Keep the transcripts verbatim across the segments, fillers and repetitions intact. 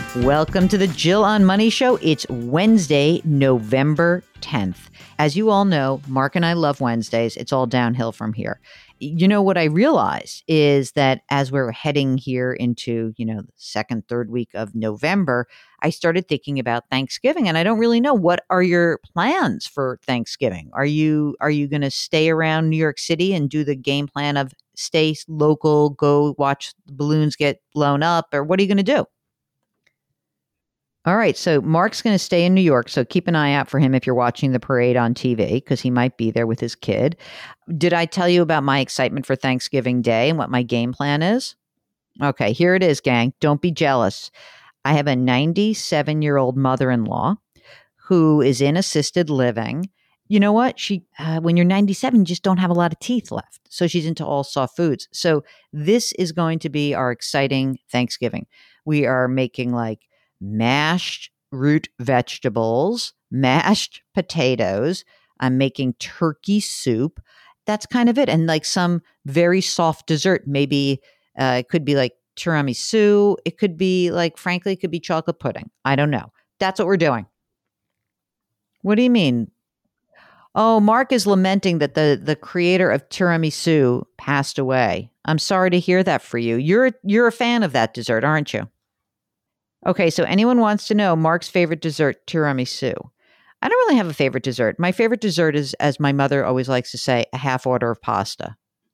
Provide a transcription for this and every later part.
Welcome to the Jill on Money Show. It's Wednesday, November tenth. As you all know, Mark and I love Wednesdays. It's all downhill from here. You know, what I realized is that as we're heading here into, you know, the second, third week of November, I started thinking about Thanksgiving, and I don't really know, what are your plans for Thanksgiving? Are you are you going to stay around New York City and do the game plan of stay local, go watch the balloons get blown up, or what are you going to do? All right. So Mark's going to stay in New York. So keep an eye out for him if you're watching the parade on T V, because he might be there with his kid. Did I tell you about my excitement for Thanksgiving Day and what my game plan is? Okay, here it is, gang. Don't be jealous. I have a ninety-seven-year-old mother-in-law who is in assisted living. You know what? She, uh, when you're ninety-seven, you just don't have a lot of teeth left. So she's into all soft foods. So this is going to be our exciting Thanksgiving. We are making like mashed root vegetables, mashed potatoes. I'm making turkey soup. That's kind of it. And like some very soft dessert. Maybe uh, it could be like tiramisu. It could be like, frankly, it could be chocolate pudding. I don't know. That's what we're doing. What do you mean? Oh, Mark is lamenting that the, the creator of tiramisu passed away. I'm sorry to hear that for you. You're you're a fan of that dessert, aren't you? Okay, so anyone wants to know Mark's favorite dessert, tiramisu. I don't really have a favorite dessert. My favorite dessert is, as my mother always likes to say, a half order of pasta.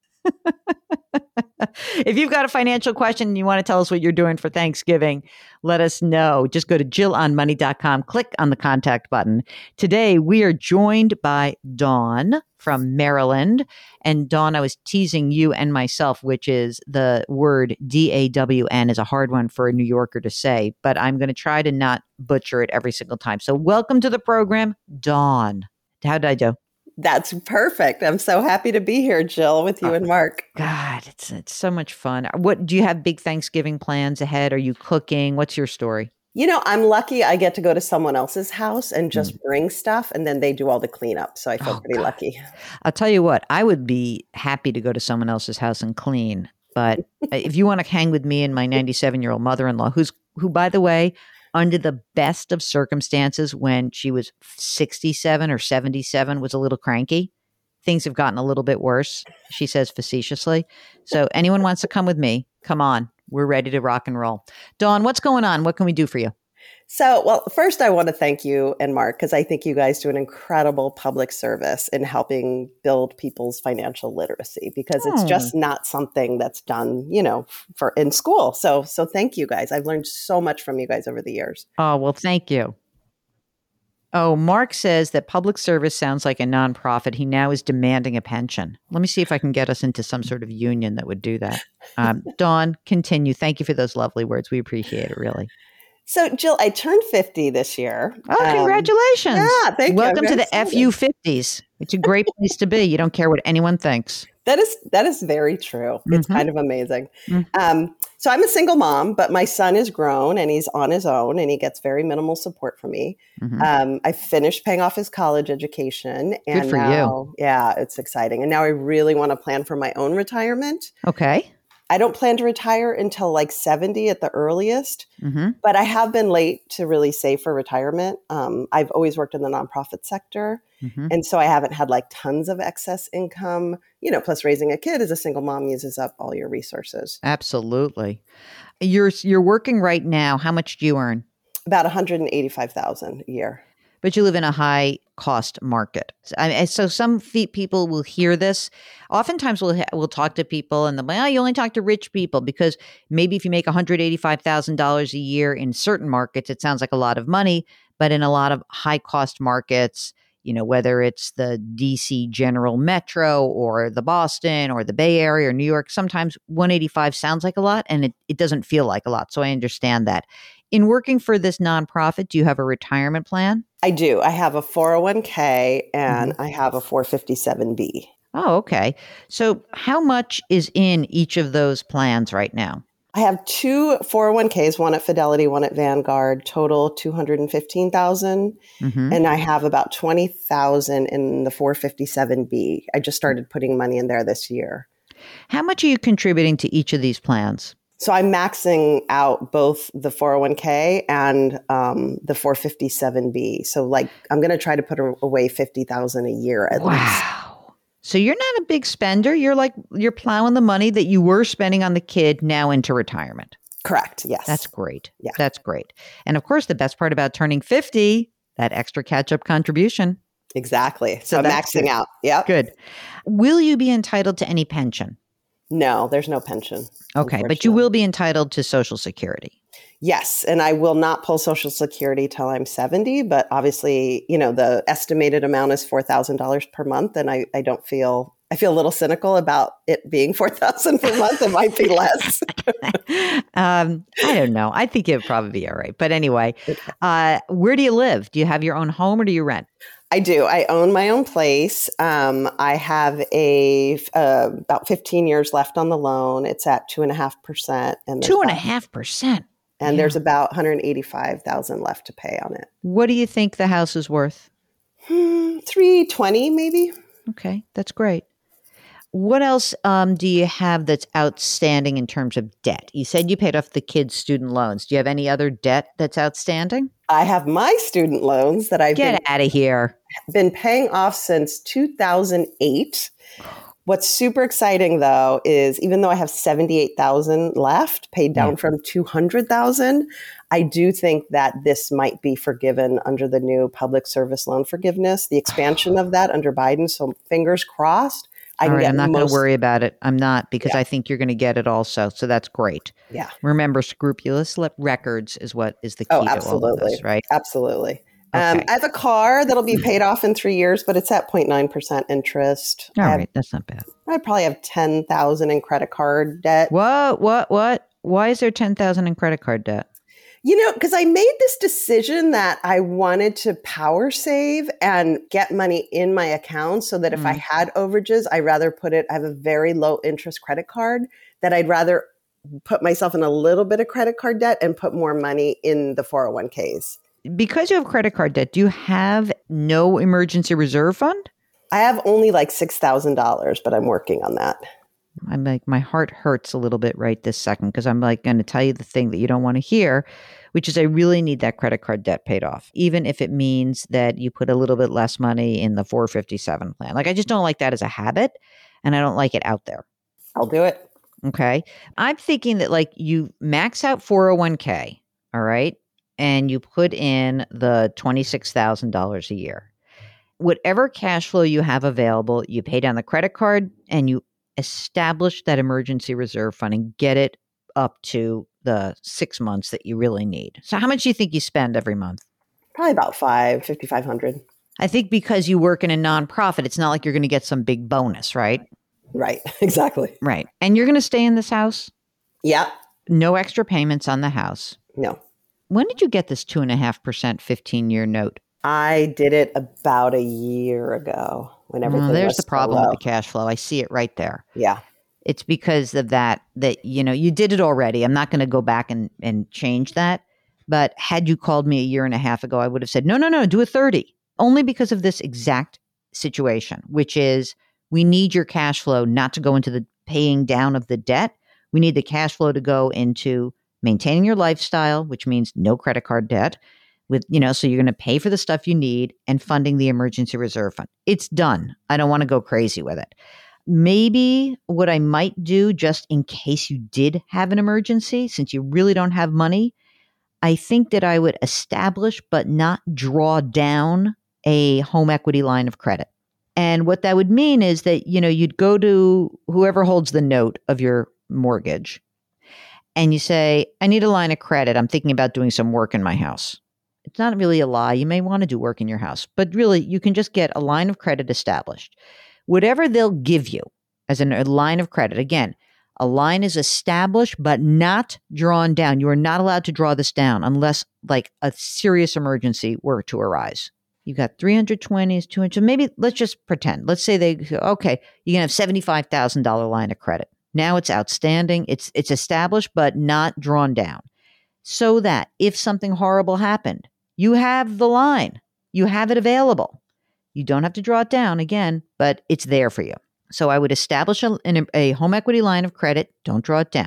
If you've got a financial question and you want to tell us what you're doing for Thanksgiving, let us know. Just go to jill on money dot com, click on the contact button. Today, we are joined by Dawn from Maryland. And Dawn, I was teasing you and myself, which is the word D A W N is a hard one for a New Yorker to say, but I'm going to try to not butcher it every single time. So welcome to the program, Dawn. How did I do? That's perfect. I'm so happy to be here, Jill, with you oh, and Mark. God, it's it's so much fun. What do you have big Thanksgiving plans ahead? Are you cooking? What's your story? You know, I'm lucky I get to go to someone else's house and just mm. bring stuff, and then they do all the cleanup. So I feel oh, pretty God. lucky. I'll tell you what, I would be happy to go to someone else's house and clean. But if you want to hang with me and my ninety-seven-year-old mother-in-law, who's who, by the way, under the best of circumstances, when she was sixty-seven or seventy-seven, was a little cranky. Things have gotten a little bit worse, she says facetiously. So anyone wants to come with me, come on. We're ready to rock and roll. Dawn, what's going on? What can we do for you? So, well, first I want to thank you and Mark, because I think you guys do an incredible public service in helping build people's financial literacy, because oh. it's just not something that's done, you know, for in school. So, so thank you guys. I've learned so much from you guys over the years. Oh, well, thank you. Oh, Mark says that public service sounds like a nonprofit. He now is demanding a pension. Let me see if I can get us into some sort of union that would do that. Um, Dawn, continue. Thank you for those lovely words. We appreciate it, really. So, Jill, I turned fifty this year. Oh, congratulations. Um, yeah, thank Welcome you. to the excited. F U fifties. It's a great place to be. You don't care what anyone thinks. That is that is very true. It's mm-hmm. kind of amazing. Mm-hmm. Um, so I'm a single mom, but my son is grown and he's on his own and he gets very minimal support from me. Mm-hmm. Um, I finished paying off his college education. And Good for now, you. Yeah, it's exciting. And now I really want to plan for my own retirement. Okay. I don't plan to retire until like seventy at the earliest, mm-hmm. but I have been late to really save for retirement. Um, I've always worked in the nonprofit sector. Mm-hmm. And so I haven't had like tons of excess income, you know, plus raising a kid as a single mom uses up all your resources. Absolutely. You're, you're working right now. How much do you earn? About one hundred eighty-five thousand dollars a year. But you live in a high cost market. So some people will hear this. Oftentimes we'll, we'll talk to people and they'll be, oh, you only talk to rich people, because maybe if you make one hundred eighty-five thousand dollars a year in certain markets, it sounds like a lot of money. But in a lot of high cost markets, you know, whether it's the D C General Metro or the Boston or the Bay Area or New York, sometimes one hundred eighty-five sounds like a lot and it, it doesn't feel like a lot. So I understand that. In working for this nonprofit, do you have a retirement plan? I do. I have a four oh one k and mm-hmm. I have a four fifty-seven b. Oh, okay. So how much is in each of those plans right now? I have two four oh one k's, one at Fidelity, one at Vanguard, total two hundred fifteen thousand dollars. Mm-hmm. And I have about twenty thousand dollars in the four fifty-seven b. I just started putting money in there this year. How much are you contributing to each of these plans? So I'm maxing out both the four oh one k and um, the four fifty-seven b. So like I'm going to try to put away fifty thousand dollars a year at wow. least. Wow. So you're not a big spender. You're like, you're plowing the money that you were spending on the kid now into retirement. Correct. Yes. That's great. Yeah. That's great. And of course, the best part about turning fifty, that extra catch-up contribution. Exactly. So, So I'm that's maxing good. out. Yep. Good. Will you be entitled to any pension? No, there's no pension. Okay, but you will be entitled to Social Security. Yes, and I will not pull Social Security till I'm seventy, but obviously, you know, the estimated amount is four thousand dollars per month, and I, I don't feel, I feel a little cynical about it being four thousand dollars per month. It might be less. um, I don't know. I think it would probably be all right. But anyway, uh, where do you live? Do you have your own home or do you rent? I do. I own my own place. Um, I have a uh, about fifteen years left on the loan. It's at two and a half percent, and two and a half percent, and yeah. There's about one hundred eighty-five thousand left to pay on it. What do you think the house is worth? Hmm, three twenty, maybe. Okay, that's great. What else um, do you have that's outstanding in terms of debt? You said you paid off the kids' student loans. Do you have any other debt that's outstanding? I have my student loans that I've Get been, out of here. been paying off since two thousand eight. What's super exciting, though, is even though I have seventy-eight thousand left, paid down yeah. from two hundred thousand, I do think that this might be forgiven under the new public service loan forgiveness, the expansion of that under Biden. So fingers crossed. I all right, I'm not most- going to worry about it. I'm not, because yeah. I think you're going to get it also. So that's great. Yeah. Remember, scrupulous records is what is the key oh, to absolutely. all of this, right? Absolutely. Okay. Um, I have a car that'll be paid off in three years, but it's at zero point nine percent interest. All I have, right, that's not bad. I probably have ten thousand in credit card debt. What? What? What? Why is there ten thousand in credit card debt? You know, because I made this decision that I wanted to power save and get money in my account so that if mm. I had overages, I'd rather put it, I have a very low interest credit card, that I'd rather put myself in a little bit of credit card debt and put more money in the four oh one k's. Because you have credit card debt, do you have no emergency reserve fund? I have only like six thousand dollars, but I'm working on that. I'm like, my heart hurts a little bit right this second because I'm like going to tell you the thing that you don't want to hear, which is I really need that credit card debt paid off, even if it means that you put a little bit less money in the four fifty-seven plan. Like, I just don't like that as a habit, and I don't like it out there. I'll do it. Okay. I'm thinking that like you max out four oh one k, all right, and you put in the twenty-six thousand dollars a year. Whatever cash flow you have available, you pay down the credit card and you establish that emergency reserve fund and get it up to the six months that you really need. So how much do you think you spend every month? Probably about five, fifty-five hundred. I think because you work in a nonprofit, it's not like you're going to get some big bonus, right? Right. Exactly. Right. And you're going to stay in this house? Yeah. No extra payments on the house? No. When did you get this two and a half percent fifteen year note? I did it about a year ago when everything well, there's was the problem so with the cash flow. I see it right there. Yeah. It's because of that, that, you know, you did it already. I'm not going to go back and, and change that. But had you called me a year and a half ago, I would have said, no, no, no, do a thirty. Only because of this exact situation, which is we need your cash flow not to go into the paying down of the debt. We need the cash flow to go into maintaining your lifestyle, which means no credit card debt. With, you know, so you're going to pay for the stuff you need and funding the emergency reserve fund. It's done. I don't want to go crazy with it. Maybe what I might do, just in case you did have an emergency, since you really don't have money, I think that I would establish but not draw down a home equity line of credit. And what that would mean is that, you know, you'd go to whoever holds the note of your mortgage and you say, I need a line of credit. I'm thinking about doing some work in my house. It's not really a lie. You may want to do work in your house, but really you can just get a line of credit established. Whatever they'll give you as an, a line of credit, again, a line is established but not drawn down. You are not allowed to draw this down unless like a serious emergency were to arise. You got three hundred twenties, two hundred, maybe let's just pretend. Let's say they, okay, you can have seventy-five thousand dollars line of credit. Now it's outstanding. It's, it's established but not drawn down. So that if something horrible happened, you have the line. You have it available. You don't have to draw it down again, but it's there for you. So I would establish a, a home equity line of credit. Don't draw it down.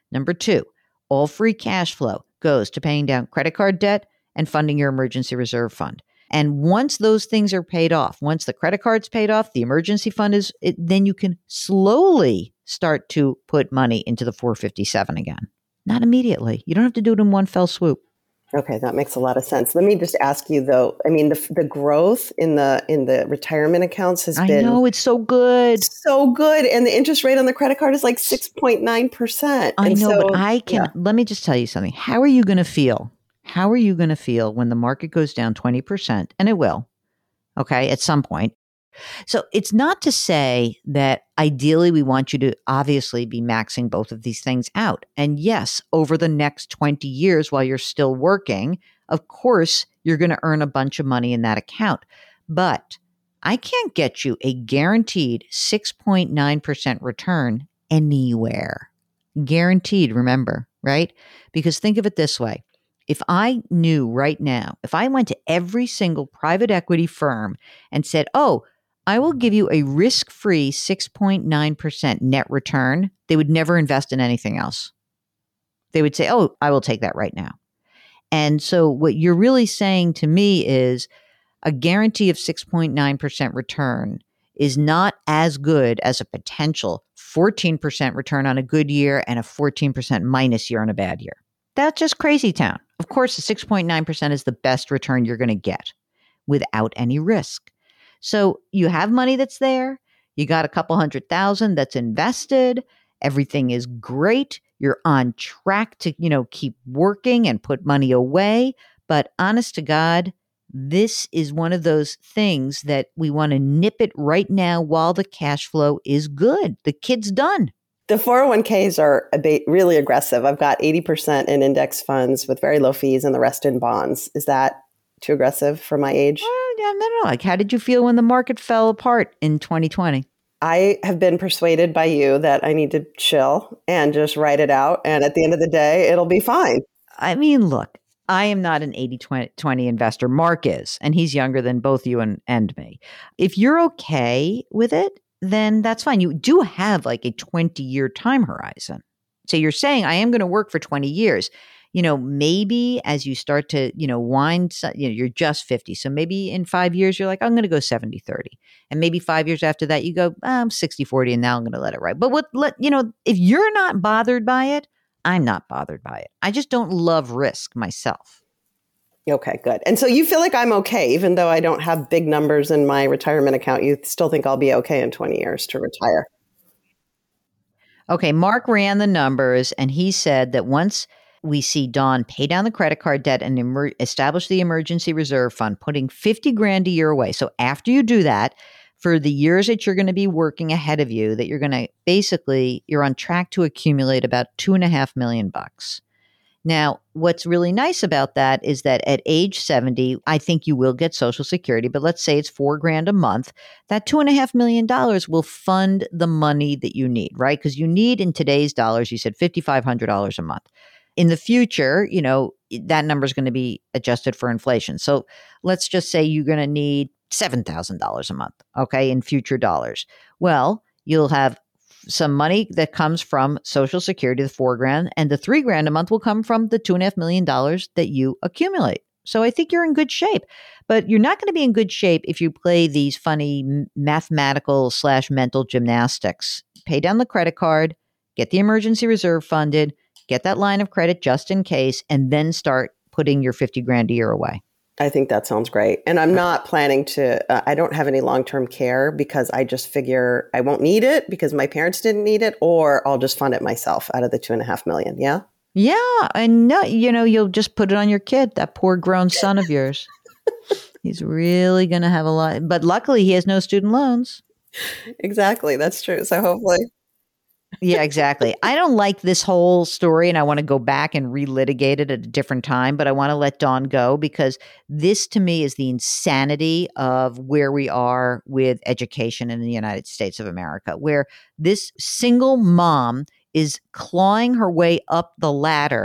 Number two, all free cash flow goes to paying down credit card debt and funding your emergency reserve fund. And once those things are paid off, once the credit card's paid off, the emergency fund is, it, then you can slowly start to put money into the four fifty-seven again. Not immediately. You don't have to do it in one fell swoop. Okay, that makes a lot of sense. Let me just ask you though. I mean, the the growth in the in the retirement accounts has I been know, it's so good. so good, and the interest rate on the credit card is like six point nine percent. I and know, so, but I can. yeah. Let me just tell you something. How are you going to feel? How are you going to feel when the market goes down twenty percent? And it will. Okay, at some point. So it's not to say that ideally we want you to obviously be maxing both of these things out. And yes, over the next twenty years while you're still working, of course, you're going to earn a bunch of money in that account. But I can't get you a guaranteed six point nine percent return anywhere. Guaranteed, remember, right? Because think of it this way. If I knew right now, if I went to every single private equity firm and said, oh, I will give you a risk-free six point nine percent net return, they would never invest in anything else. They would say, oh, I will take that right now. And so what you're really saying to me is a guarantee of six point nine percent return is not as good as a potential fourteen percent return on a good year and a fourteen percent minus year on a bad year. That's just crazy town. Of course, the six point nine percent is the best return you're going to get without any risk. So you have money that's there. You got a couple hundred thousand that's invested. Everything is great. You're on track to, you know, keep working and put money away. But honest to God, this is one of those things that we want to nip it right now while the cash flow is good. The kid's done. The four oh one k's are a bit really aggressive. I've got eighty percent in index funds with very low fees and the rest in bonds. Is that too aggressive for my age? Oh, yeah, no, no. Like, how did you feel when the market fell apart in twenty twenty? I have been persuaded by you that I need to chill and just write it out. And at the end of the day, it'll be fine. I mean, look, I am not an eighty twenty investor. Mark is, and he's younger than both you and, and me. If you're okay with it, then that's fine. You do have like a twenty-year time horizon. So you're saying, I am going to work for twenty years. You know, maybe as you start to, you know, wind, you know, you're just fifty. So maybe in five years, you're like, I'm going to go seventy thirty. And maybe five years after that, you go, oh, I'm sixty forty and now I'm going to let it ride. But what, let, you know, if you're not bothered by it, I'm not bothered by it. I just don't love risk myself. Okay, good. And so you feel like I'm okay, even though I don't have big numbers in my retirement account, you still think I'll be okay in twenty years to retire? Okay, Mark ran the numbers and he said that once we see Dawn pay down the credit card debt and emer- establish the emergency reserve fund, putting fifty grand a year away. So after you do that, for the years that you're going to be working ahead of you, that you're going to basically, you're on track to accumulate about two and a half million bucks. Now, what's really nice about that is that at age seventy, I think you will get Social Security, but let's say it's four grand a month. That two and a half million dollars will fund the money that you need, right? Because you need in today's dollars, you said five thousand five hundred dollars a month. In the future, you know, that number is going to be adjusted for inflation. So let's just say you're going to need seven thousand dollars a month, okay, in future dollars. Well, you'll have some money that comes from Social Security, the four grand, and the three grand a month will come from the two and a half million dollars that you accumulate. So I think you're in good shape, but you're not going to be in good shape if you play these funny mathematical slash mental gymnastics. Pay down the credit card, get the emergency reserve funded, get that line of credit just in case, and then start putting your fifty grand a year away. I think that sounds great. And I'm not planning to, uh, I don't have any long-term care because I just figure I won't need it because my parents didn't need it, or I'll just fund it myself out of the two and a half million. Yeah. Yeah. And no, you know, you'll just put it on your kid, that poor grown son of yours. He's really going to have a lot, but luckily he has no student loans. Exactly. That's true. So hopefully. Yeah, exactly. I don't like this whole story and I want to go back and relitigate it at a different time, but I want to let Dawn go because this to me is the insanity of where we are with education in the United States of America, where this single mom is clawing her way up the ladder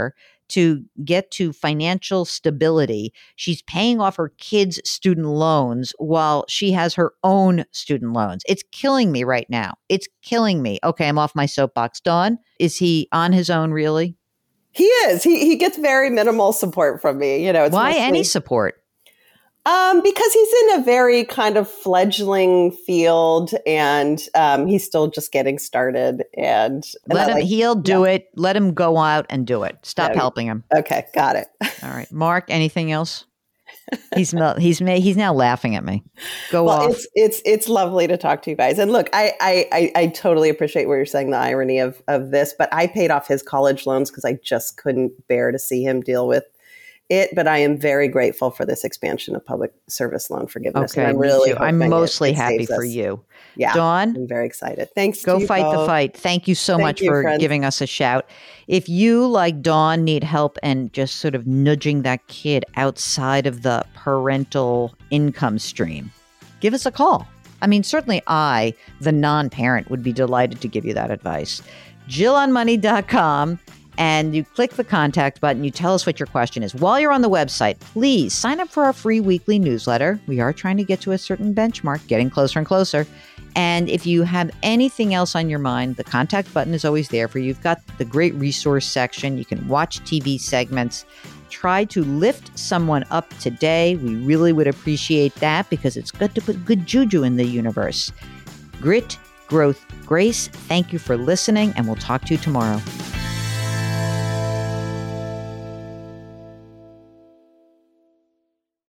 to get to financial stability. She's paying off her kids' student loans while she has her own student loans. It's killing me right now. It's killing me. Okay, I'm off my soapbox. Dawn, is he on his own really? He is. He he gets very minimal support from me. You know, it's why mostly, any support? Um, because he's in a very kind of fledgling field, and um, he's still just getting started. And, and let him. like, he'll do yeah. it. Let him go out and do it. Stop no, helping him. Okay, got it. All right, Mark. Anything else? He's not, he's he's now laughing at me. Go well, off. It's it's it's lovely to talk to you guys. And look, I I I, I totally appreciate what you're saying, the irony of of this. But I paid off his college loans because I just couldn't bear to see him deal with it. But I am very grateful for this expansion of public service loan forgiveness. Okay, and I'm really I'm mostly it, it happy for us. you. Yeah, Dawn, I'm very excited. Thanks. Go to fight both. the fight. Thank you so Thank much you, for friends. giving us a shout. If you, like Dawn, need help and just sort of nudging that kid outside of the parental income stream, give us a call. I mean, certainly I, the non-parent, would be delighted to give you that advice. Jill on money dot com. And you click the contact button. You tell us what your question is. While you're on the website, please sign up for our free weekly newsletter. We are trying to get to a certain benchmark, getting closer and closer. And if you have anything else on your mind, the contact button is always there for you. You've got the great resource section. You can watch T V segments. Try to lift someone up today. We really would appreciate that because it's good to put good juju in the universe. Grit, growth, grace. Thank you for listening, and we'll talk to you tomorrow.